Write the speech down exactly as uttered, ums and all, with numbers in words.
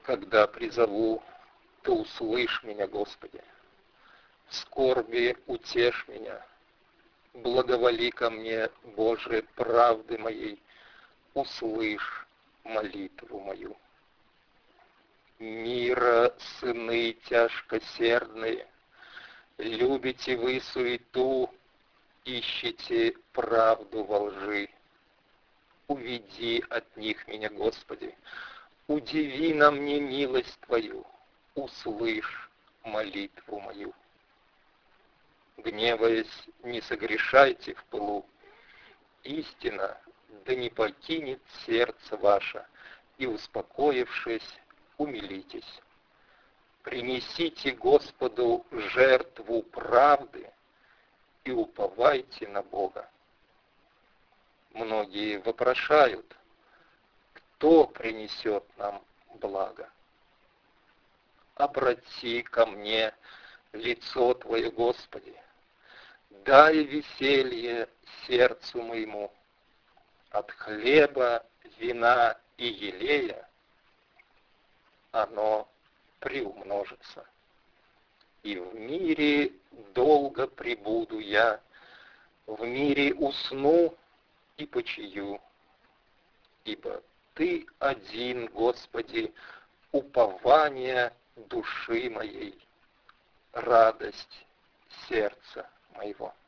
Когда призову, Ты услышь меня, Господи. В скорби утешь меня. Благоволи ко мне, Боже, правды моей, услышь молитву мою. Мира, сыны тяжкосердные, любите вы суету, ищете правду во лжи. Уведи от них меня, Господи, удиви на мне милость Твою, услышь молитву мою. Гневаясь, не согрешайте в пылу, истина да не покинет сердце ваше, и, успокоившись, умилитесь. Принесите Господу жертву правды и уповайте на Бога. Многие вопрошают, кто принесет нам благо. Обрати ко мне лицо Твое, Господи, дай веселье сердцу моему. От хлеба, вина и елея оно приумножится. И в мире долго пребуду я, в мире усну и почию, ибо Ты один, Господи, упование души моей, радость сердца моего.